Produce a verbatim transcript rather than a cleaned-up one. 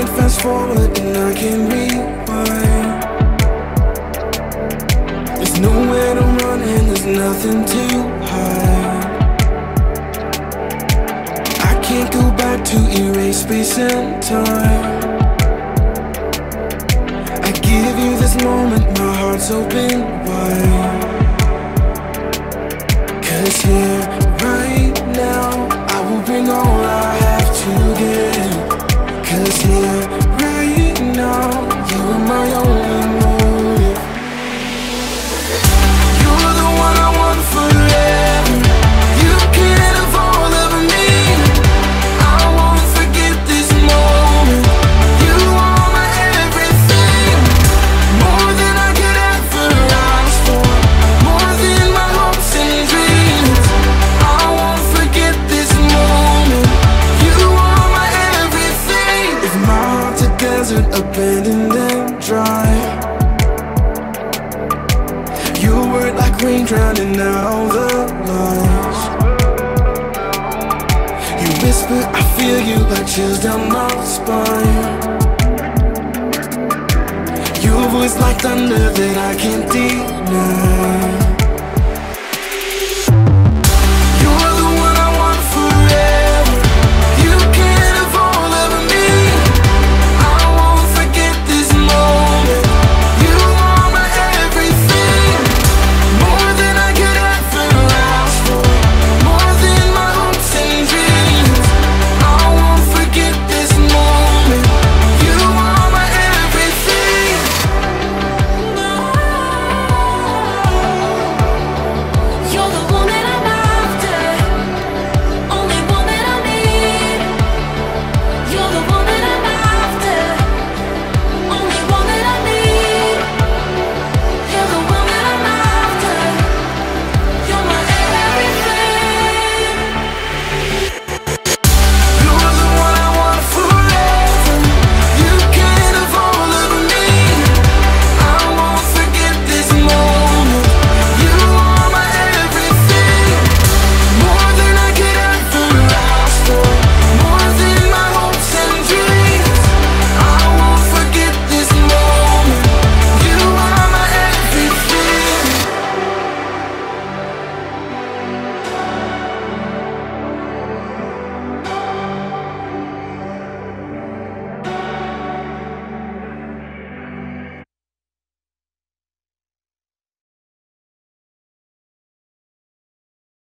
can't fast forward and I can't rewind. There's nowhere to run and there's nothing to hide. I can't go back to erase space and time. I give you this moment, my heart's open wide. Cause here, right now, I will bring all I have to give. Cause here, right now, you are my only motive. You're the one I want forever. You can't have all of me. I won't forget this moment. You are my everything. More than I could ever ask for. More than my hopes and dreams. I won't forget this moment. You are my everything. If my heart's a desert, abandoned and dry, your word like rain drowning out the lies. You whisper, I feel you like chills down my spine. Your voice like thunder that I can't deny.